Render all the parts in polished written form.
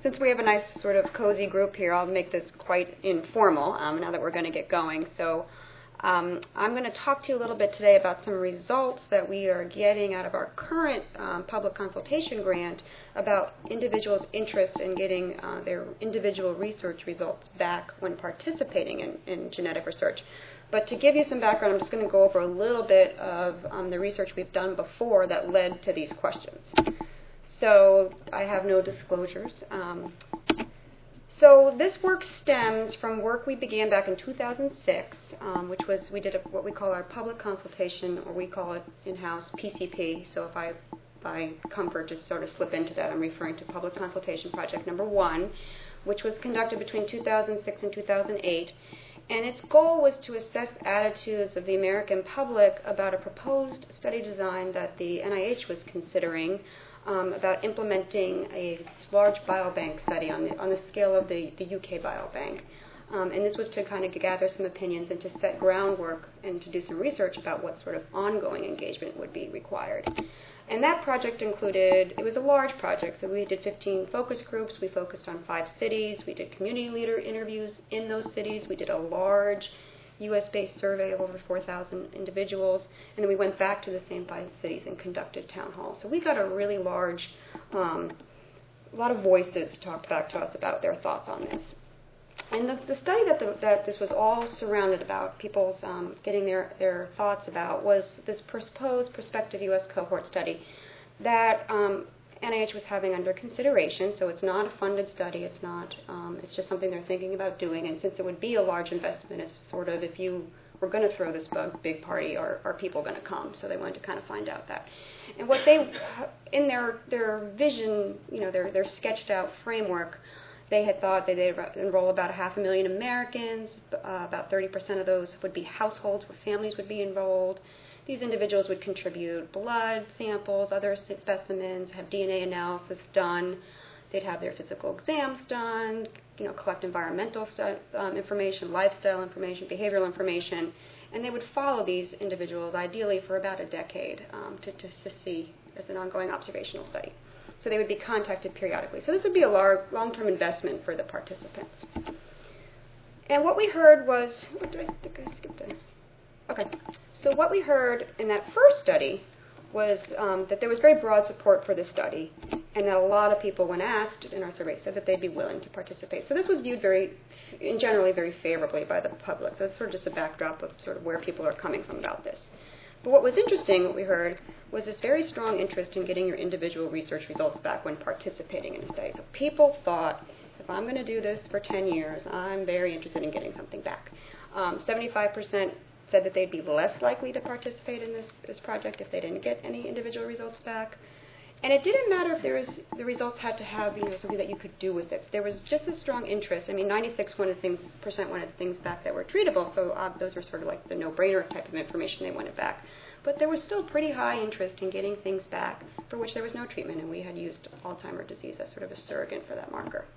Since we have a nice sort of cozy group here, I'll make this quite informal now that we're going to get going. So I'm going to talk to you a little bit today about some results that we are getting out of our current public consultation grant about individuals' interest in getting their individual research results back when participating in genetic research. But to give you some background, I'm just going to go over a little bit of the research we've done before that led to these questions. So I have no disclosures. So this work stems from work we began back in 2006, which was we did what we call our public consultation, or we call it in-house PCP. So if I by comfort just sort of slip into that, I'm referring to Public Consultation Project number 1, which was conducted between 2006 and 2008. And its goal was to assess attitudes of the American public about a proposed study design that the NIH was considering about implementing a large biobank study on the scale of the UK Biobank. And this was to kind of gather some opinions and to set groundwork and to do some research about what sort of ongoing engagement would be required. And that project included, it was a large project, so we did 15 focus groups. We focused on 5 cities. We did community leader interviews in those cities. We did a large U.S.-based survey of over 4,000 individuals. And then we went back to the same 5 cities and conducted town halls. So we got a really large, a lot of voices talked back to us about their thoughts on this. And the study that this was all surrounded about, people's getting their thoughts about, was this proposed prospective U.S. cohort study that NIH was having under consideration. So it's not a funded study. It's not. It's just something they're thinking about doing. And since it would be a large investment, it's sort of, if you were going to throw this big party, are people going to come? So they wanted to kind of find out that. And what they, in their vision, their sketched out framework, they had thought that they'd enroll about 500,000 Americans. About 30% of those would be households where families would be enrolled. These individuals would contribute blood samples, other specimens, have DNA analysis done. They'd have their physical exams done, collect environmental information, lifestyle information, behavioral information, and they would follow these individuals ideally for about a decade to see as an ongoing observational study. So they would be contacted periodically. So this would be a long-term investment for the participants. And what we heard was, what did I think I skipped in? Okay. So what we heard in that first study was that there was very broad support for this study, and that a lot of people, when asked in our survey, said that they'd be willing to participate. So this was viewed generally very favorably by the public. So it's sort of just a backdrop of sort of where people are coming from about this. But what was interesting, what we heard, was this very strong interest in getting your individual research results back when participating in a study. So people thought, if I'm going to do this for 10 years, I'm very interested in getting something back. 75% said that they'd be less likely to participate in this project if they didn't get any individual results back. And it didn't matter if the results had to have something that you could do with it. There was just a strong interest. I mean, 96% wanted things back that were treatable, so those were sort of like the no-brainer type of information they wanted back. But there was still pretty high interest in getting things back for which there was no treatment, and we had used Alzheimer's disease as sort of a surrogate for that marker.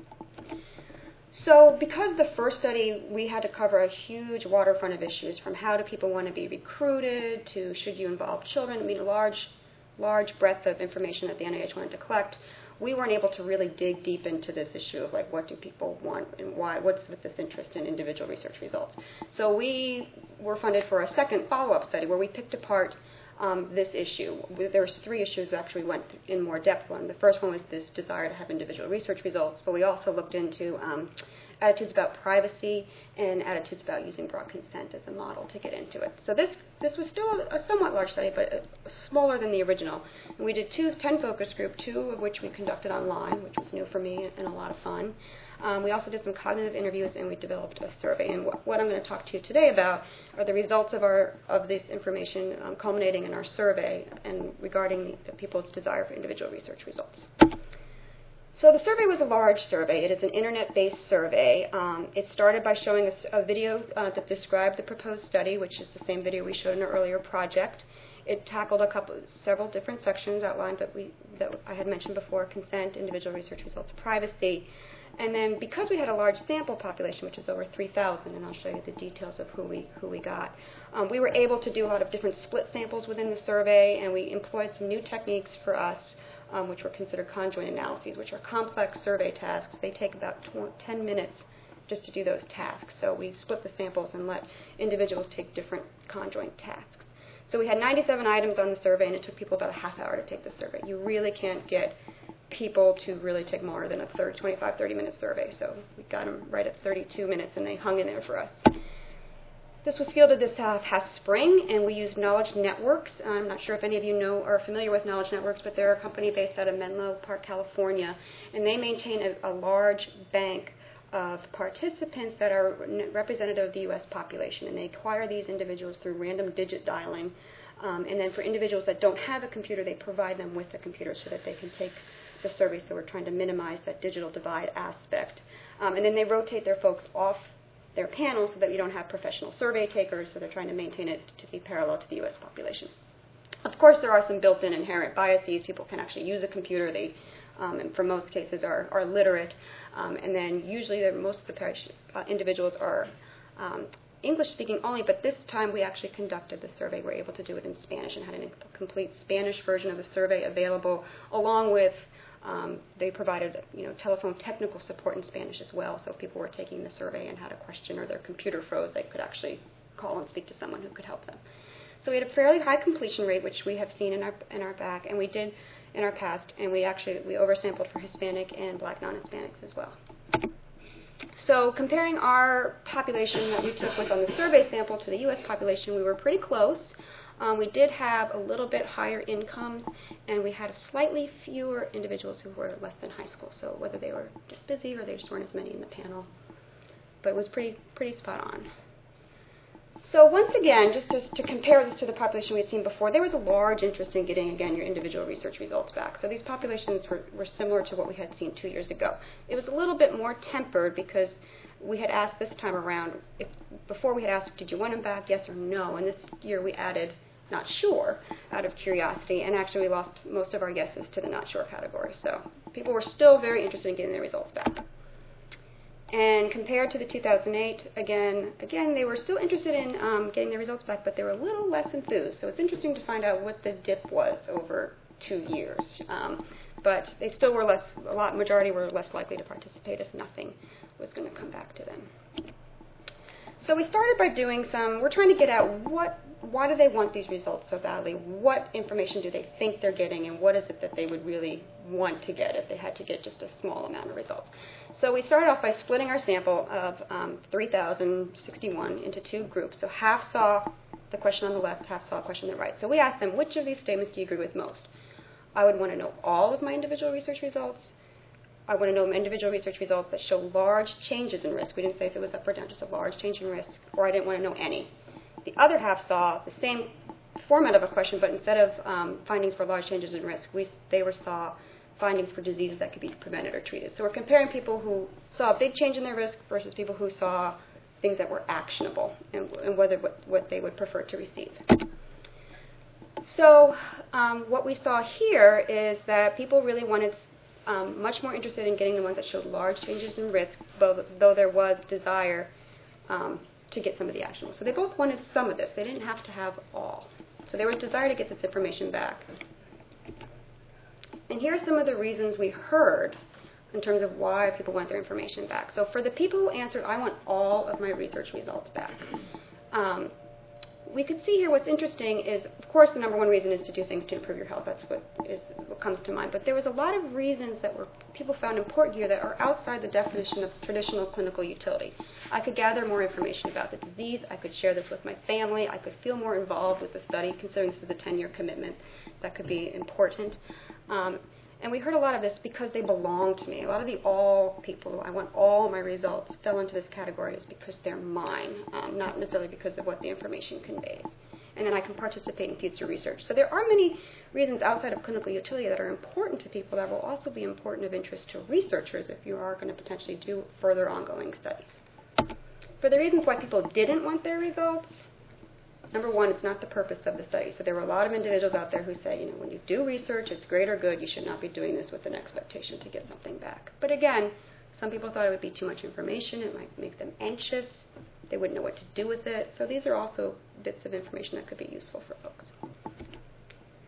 So because the first study, we had to cover a huge waterfront of issues, from how do people want to be recruited to should you involve children. I mean, a large breadth of information that the NIH wanted to collect. We weren't able to really dig deep into this issue of like what do people want and why, what's with this interest in individual research results. So we were funded for a second follow-up study where we picked apart this issue. There was 3 issues that actually went in more depth on. The first one was this desire to have individual research results, but we also looked into attitudes about privacy and attitudes about using broad consent as a model to get into it. So this was still a somewhat large study, but smaller than the original. And we did 10 focus group, 2 of which we conducted online, which was new for me and a lot of fun. We also did some cognitive interviews, and we developed a survey. And what I'm going to talk to you today about are the results of this information culminating in our survey and regarding the people's desire for individual research results. So the survey was a large survey. It is an internet-based survey. It started by showing us a video that described the proposed study, which is the same video we showed in an earlier project. It tackled several different sections outlined that I had mentioned before: consent, individual research results, privacy. And then because we had a large sample population, which is over 3,000, and I'll show you the details of who we got, we were able to do a lot of different split samples within the survey, and we employed some new techniques for us which were considered conjoint analyses, which are complex survey tasks. They take about 10 minutes just to do those tasks. So we split the samples and let individuals take different conjoint tasks. So we had 97 items on the survey, and it took people about a half hour to take the survey. You really can't get people to really take more than a 25, 30-minute survey. So we got them right at 32 minutes, and they hung in there for us. This was fielded this past spring, and we used Knowledge Networks. I'm not sure if any of you are familiar with Knowledge Networks, but they're a company based out of Menlo Park, California, and they maintain a large bank of participants that are representative of the U.S. population, and they acquire these individuals through random digit dialing. And then for individuals that don't have a computer, they provide them with a computer so that they can take the survey. So we're trying to minimize that digital divide aspect. And then they rotate their folks off their panel so that you don't have professional survey takers, so they're trying to maintain it to be parallel to the U.S. population. Of course, there are some built-in inherent biases. People can actually use a computer. They, and for most cases, are literate. And then usually most of the individuals are English-speaking only, but this time we actually conducted the survey. We were able to do it in Spanish and had a complete Spanish version of the survey available, along with they provided telephone technical support in Spanish as well. So if people were taking the survey and had a question or their computer froze, they could actually call and speak to someone who could help them. So we had a fairly high completion rate, which we have seen in our back, and we did in our past, and we oversampled for Hispanic and Black non-Hispanics as well. So comparing our population that we took on the survey sample to the U.S. population, we were pretty close. We did have a little bit higher incomes, and we had slightly fewer individuals who were less than high school, so whether they were just busy or they just weren't as many in the panel. But it was pretty spot on. So once again, just to compare this to the population we had seen before, there was a large interest in getting, again, your individual research results back. So these populations were similar to what we had seen 2 years ago. It was a little bit more tempered because we had asked this time around, before we had asked, did you want them back, yes or no? And this year we added not sure out of curiosity, and actually we lost most of our yeses to the not sure category. So people were still very interested in getting their results back. And compared to the 2008, again, they were still interested in getting their results back, but they were a little less enthused. So it's interesting to find out what the dip was over 2 years. But they still were majority were less likely to participate if nothing was going to come back to them. So we started by doing we're trying to get out why do they want these results so badly? What information do they think they're getting, and what is it that they would really want to get if they had to get just a small amount of results? So we started off by splitting our sample of 3,061 into 2 groups. So half saw the question on the left, half saw a question on the right. So we asked them, which of these statements do you agree with most? I would want to know all of my individual research results. I want to know individual research results that show large changes in risk. We didn't say if it was up or down, just a large change in risk, or I didn't want to know any. The other half saw the same format of a question, but instead of findings for large changes in risk, they saw findings for diseases that could be prevented or treated. So we're comparing people who saw a big change in their risk versus people who saw things that were actionable and what they would prefer to receive. So what we saw here is that people really wanted much more interested in getting the ones that showed large changes in risk, though there was desire to get some of the actionable. So they both wanted some of this. They didn't have to have all. So there was desire to get this information back. And here are some of the reasons we heard in terms of why people want their information back. So for the people who answered, I want all of my research results back, we could see here what's interesting is, of course, the number one reason is to do things to improve your health. That's what comes to mind. But there was a lot of reasons that people found important here that are outside the definition of traditional clinical utility. I could gather more information about the disease. I could share this with my family. I could feel more involved with the study, considering this is a 10-year commitment. That could be important. And we heard a lot of this because they belong to me. A lot of the all people, I want all my results, fell into this category is because they're mine, not necessarily because of what the information conveys. And then I can participate in future research. So there are many reasons outside of clinical utility that are important to people that will also be important of interest to researchers if you are going to potentially do further ongoing studies. For the reasons why people didn't want their results, number one, it's not the purpose of the study. So there were a lot of individuals out there who say, when you do research, it's great or good. You should not be doing this with an expectation to get something back. But again, some people thought it would be too much information. It might make them anxious. They wouldn't know what to do with it. So these are also bits of information that could be useful for folks.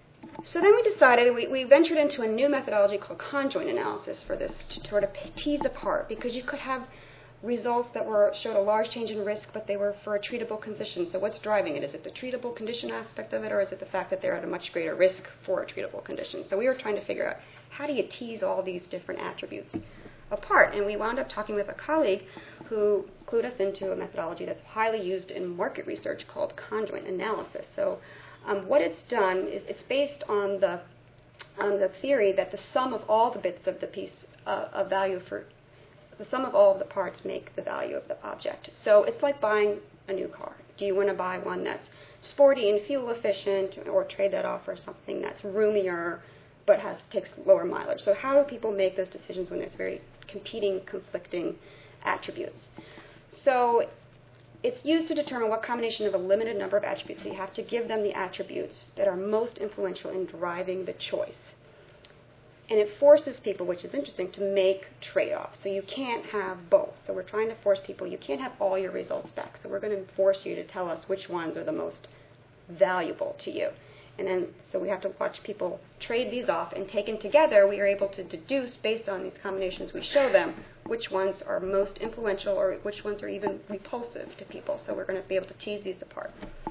So then we decided, we ventured into a new methodology called conjoint analysis for this, to sort of tease apart, because you could have results that showed a large change in risk, but they were for a treatable condition. So what's driving it? Is it the treatable condition aspect of it, or is it the fact that they're at a much greater risk for a treatable condition? So we were trying to figure out, how do you tease all these different attributes apart? And we wound up talking with a colleague who clued us into a methodology that's highly used in market research called conjoint analysis. So what it's done is it's based on the theory that the sum of all the bits of the piece of value for the sum of all of the parts make the value of the object. So it's like buying a new car. Do you want to buy one that's sporty and fuel efficient, or trade that off for something that's roomier but takes lower mileage? So how do people make those decisions when there's very competing, conflicting attributes? So it's used to determine what combination of a limited number of attributes. So you have to give them the attributes that are most influential in driving the choice. And it forces people, which is interesting, to make trade-offs. So you can't have both. So we're trying to force people, you can't have all your results back. So we're going to force you to tell us which ones are the most valuable to you. And then, so we have to watch people trade these off, and taken together, we are able to deduce, based on these combinations we show them, which ones are most influential or which ones are even repulsive to people. So we're going to be able to tease these apart.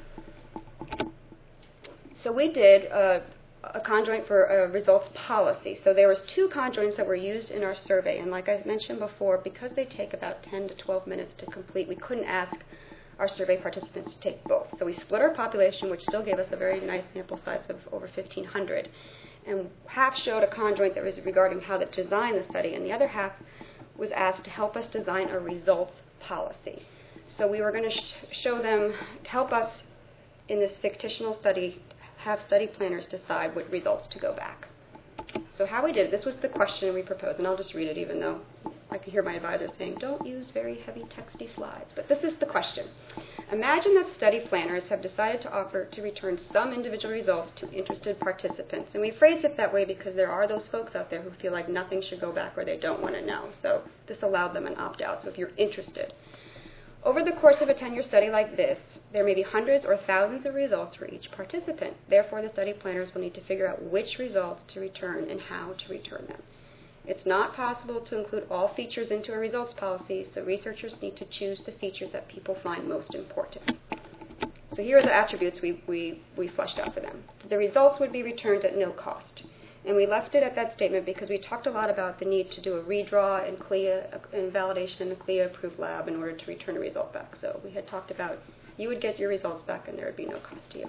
So we did a conjoint for a results policy. So there was 2 conjoints that were used in our survey, and like I mentioned before, because they take about 10 to 12 minutes to complete, we couldn't ask our survey participants to take both. So we split our population, which still gave us a very nice sample size of over 1,500, and half showed a conjoint that was regarding how to design the study, and the other half was asked to help us design a results policy. So we were going to show them, to help us in this fictional study, have study planners decide what results to go back. So how we did it, this was the question we proposed, and I'll just read it even though I can hear my advisor saying, don't use very heavy texty slides. But this is the question. Imagine that study planners have decided to offer to return some individual results to interested participants. And we phrased it that way because there are those folks out there who feel like nothing should go back or they don't want to know. So this allowed them an opt-out. So if you're interested, over the course of a 10-year study like this, there may be hundreds or thousands of results for each participant. Therefore, the study planners will need to figure out which results to return and how to return them. It's not possible to include all features into a results policy, so researchers need to choose the features that people find most important. So here are the attributes we fleshed out for them. The results would be returned at no cost. And we left it at that statement because we talked a lot about the need to do a redraw and CLIA and validation in the CLIA-approved lab in order to return a result back. So we had talked about you would get your results back and there would be no cost to you.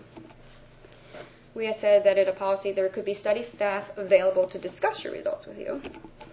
We had said that in a policy there could be study staff available to discuss your results with you.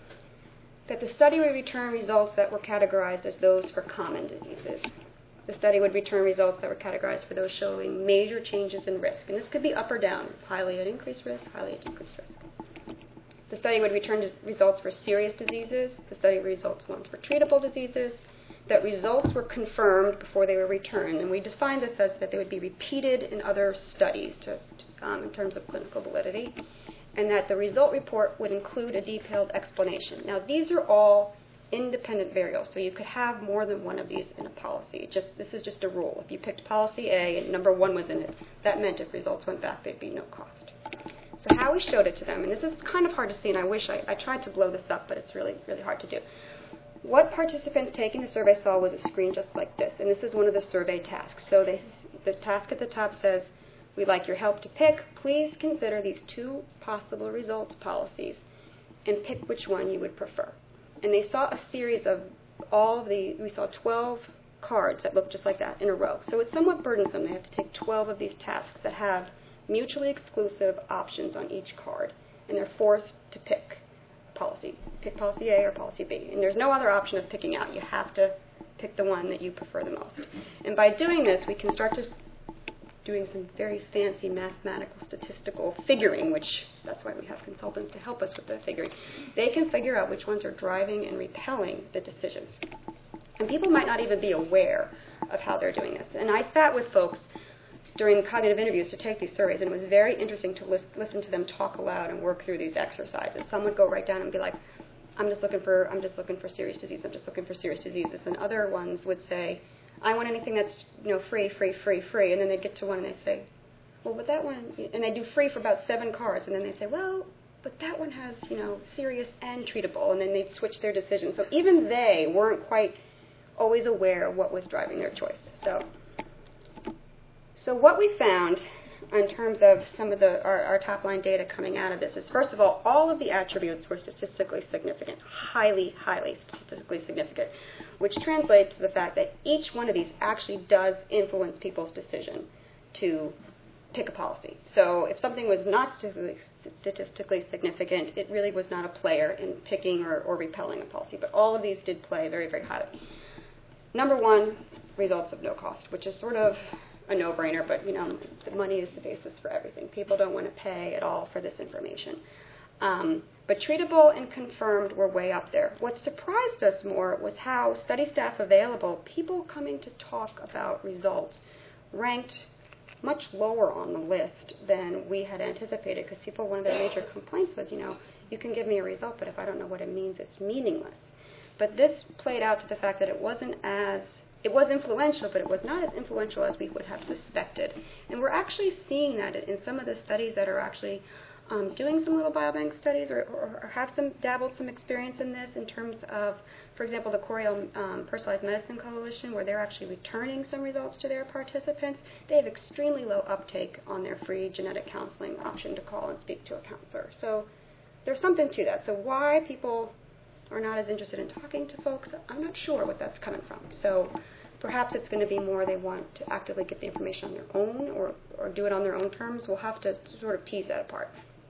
That the study would return results that were categorized as those for common diseases. The study would return results that were categorized for those showing major changes in risk. And this could be up or down, highly at increased risk, highly at decreased risk. The study would return results for serious diseases. The study results ones for treatable diseases. That results were confirmed before they were returned. And we defined this as that they would be repeated in other studies in terms of clinical validity. And that the result report would include a detailed explanation. Now, these are all independent variables, so you could have more than one of these in a policy. This is just a rule. If you picked policy A and number 1 was in it, that meant if results went back, there'd be no cost. So how we showed it to them, and this is kind of hard to see, and I wish I tried to blow this up, but it's really, really hard to do. What participants taking the survey saw was a screen just like this, and this is one of the survey tasks. So the task at the top says, we'd like your help to pick. Please consider these 2 possible results policies and pick which one you would prefer. And they saw a series of we saw 12 cards that looked just like that in a row. So it's somewhat burdensome. They have to take 12 of these tasks that have mutually exclusive options on each card. And they're forced to pick policy. Pick policy A or policy B. And there's no other option of picking out. You have to pick the one that you prefer the most. And by doing this, we can start to doing some very fancy mathematical statistical figuring, which that's why we have consultants to help us with the figuring. They can figure out which ones are driving and repelling the decisions. And people might not even be aware of how they're doing this. And I sat with folks during cognitive interviews to take these surveys, and it was very interesting to listen to them talk aloud and work through these exercises. Some would go right down and be like, I'm just looking for serious disease, I'm just looking for serious diseases. And other ones would say, I want anything that's free. And then they'd get to one and they'd say, well, but that one, and they do free for about 7 cars, and then they say, well, but that one has, serious and treatable, and then they switch their decision. So even they weren't quite always aware of what was driving their choice. So what we found in terms of some of our top-line data coming out of this is, first of all of the attributes were statistically significant, highly, highly statistically significant, which translates to the fact that each one of these actually does influence people's decision to pick a policy. So if something was not statistically significant, it really was not a player in picking or repelling a policy. But all of these did play very, very highly. Number one, results of no cost, which is sort of a no-brainer, but the money is the basis for everything. People don't want to pay at all for this information. But treatable and confirmed were way up there. What surprised us more was how study staff available, people coming to talk about results, ranked much lower on the list than we had anticipated, because one of their major complaints was, you can give me a result, but if I don't know what it means, it's meaningless. But this played out to the fact that it was influential, but it was not as influential as we would have suspected. And we're actually seeing that in some of the studies that are actually doing some little biobank studies or have dabbled some experience in this in terms of, for example, the Coriell Personalized Medicine Coalition, where they're actually returning some results to their participants. They have extremely low uptake on their free genetic counseling option to call and speak to a counselor. So there's something to that. So why people are not as interested in talking to folks, I'm not sure what that's coming from. So perhaps it's going to be more they want to actively get the information on their own or do it on their own terms. We'll have to sort of tease that apart.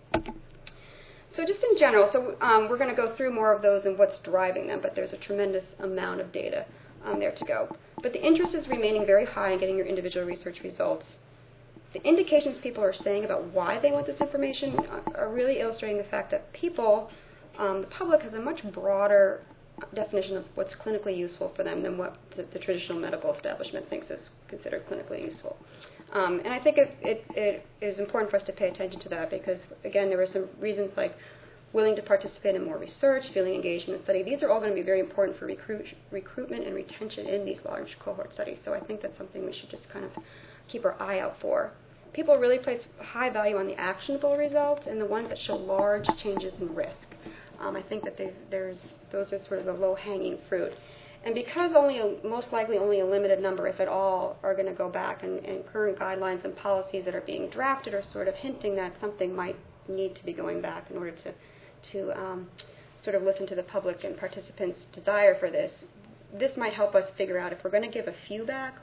So just in general, we're going to go through more of those and what's driving them, but there's a tremendous amount of data there to go. But the interest is remaining very high in getting your individual research results. The indications people are saying about why they want this information are really illustrating the fact that people, the public, has a much broader definition of what's clinically useful for them than what the traditional medical establishment thinks is considered clinically useful. And I think it is important for us to pay attention to that because, again, there were some reasons like willing to participate in more research, feeling engaged in the study. These are all going to be very important for recruitment and retention in these large cohort studies. So I think that's something we should just kind of keep our eye out for. People really place high value on the actionable results and the ones that show large changes in risk. I think that those are sort of the low-hanging fruit. And because most likely only a limited number, if at all, are going to go back, and current guidelines and policies that are being drafted are sort of hinting that something might need to be going back in order to sort of listen to the public and participants' desire for this. This might help us figure out if we're going to give a few back,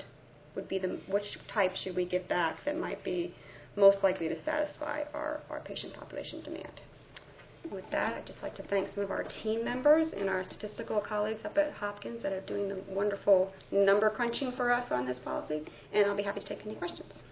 which type should we give back that might be most likely to satisfy our patient population demand. With that, I'd just like to thank some of our team members and our statistical colleagues up at Hopkins that are doing the wonderful number crunching for us on this policy, and I'll be happy to take any questions.